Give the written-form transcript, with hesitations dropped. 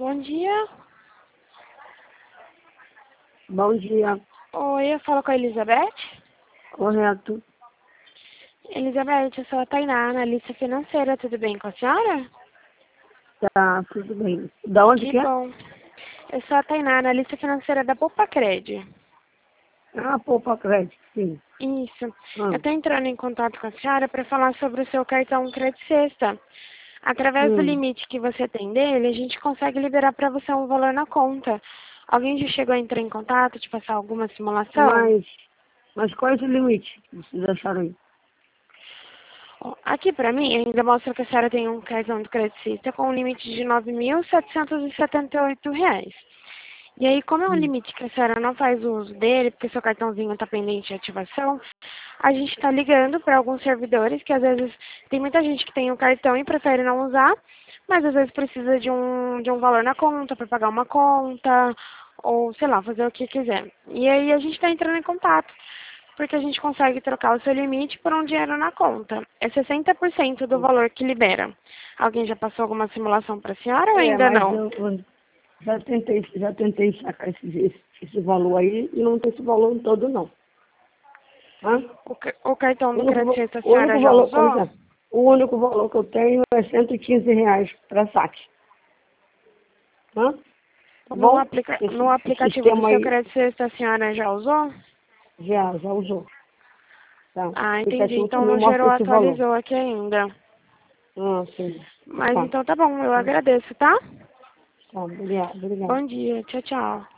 Bom dia. Bom dia, Oi, eu falo com a Elizabeth. correto. Elizabeth, eu sou a Tainá, analista financeira. Tudo bem com a senhora? Tá, tudo bem. Da onde Que que é? bom. Eu sou a Tainá, analista financeira da Poupa Cred. Ah, Poupa Crédito, sim. Isso. Ah, Eu estou entrando em contato com a senhora para falar sobre o seu cartão Credit Sexta. Através do hum. limite que você tem dele, a gente consegue liberar para você um valor na conta. Alguém já chegou a entrar em contato, te passar alguma simulação? Mas qual é o limite que vocês acharam aí? Ó, aqui para mim ainda mostra que a senhora tem um cartão de crédito com um limite de R$ 9.778. E aí, como é um Hum. limite que a senhora não faz uso dele, porque seu cartãozinho está pendente de ativação, a gente está ligando para alguns servidores que às vezes tem muita gente que tem o cartão e prefere não usar, mas às vezes precisa de um valor na conta para pagar uma conta, ou sei lá, fazer o que quiser. E aí a gente está entrando em contato porque a gente consegue trocar o seu limite por um dinheiro na conta. É 60% do valor que libera. Alguém já passou alguma simulação para a senhora ou ainda Mas não? eu já tentei sacar esse valor aí e não tem esse valor todo, não. Hã? O cartão O do único, crédito a o senhora único já valor, por usou? exemplo, o único valor que eu tenho é R$ 115 para saque. Hã? Tá bom? No Esse aplicativo do sistema seu aí crédito a senhora já usou? já usou. Tá. Ah, Esse entendi. assunto Então não não gerou, mostra esse valor. atualizou aqui ainda. Ah, sim. Mas Tá. então tá bom, eu Tá, agradeço, tá? tá, obrigado, obrigado. Bom dia, tchau, tchau.